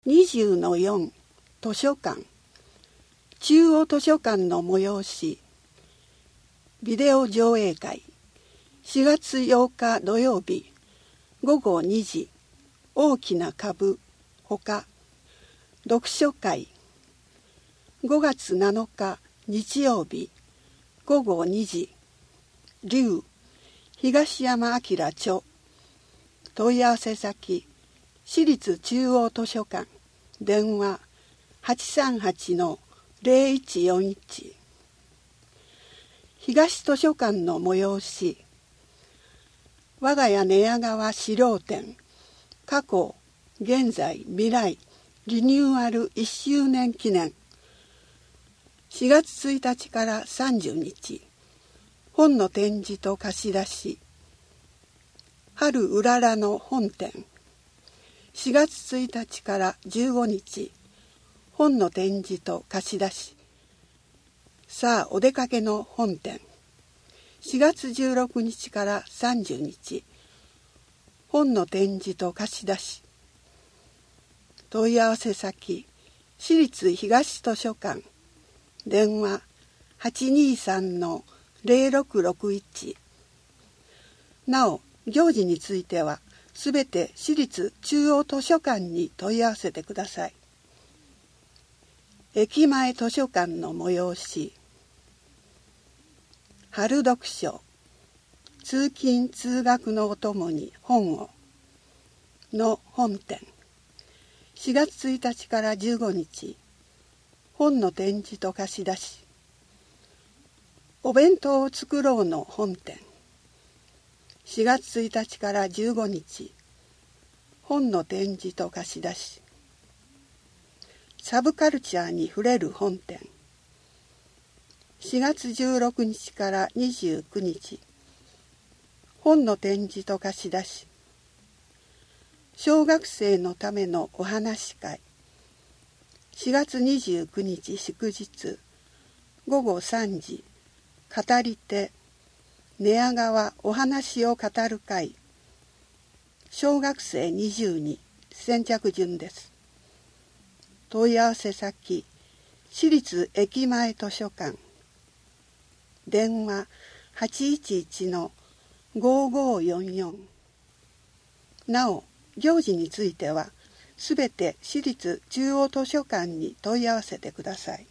20-4 図書館中央図書館の催しビデオ上映会4月8日土曜日午後2時大きな株ほか読書会5月7日日曜日午後2時龍東山明著問い合わせ先私立中央図書館電話 838-0141 東図書館の催し我が家寝屋川資料展過去現在未来リニューアル1周年記念4月1日から30日本の展示と貸し出し春うららの本展4月1日から15日本の展示と貸し出しさあお出かけの本展4月16日から30日本の展示と貸し出し問い合わせ先私立東図書館電話 823-0661 なお行事についてはすべて私立中央図書館に問い合わせてください。駅前図書館の催し春読書通勤通学のお供に本をの本展4月1日から15日本の展示と貸し出しお弁当を作ろうの本展4月1日から15日本の展示と貸し出しサブカルチャーに触れる本展4月16日から29日本の展示と貸し出し小学生のためのお話会4月29日祝日午後3時語り手寝屋川お話を語る会小学生20に先着順です。問い合わせ先私立駅前図書館電話 811-5544 なお行事についてはすべて私立中央図書館に問い合わせてください。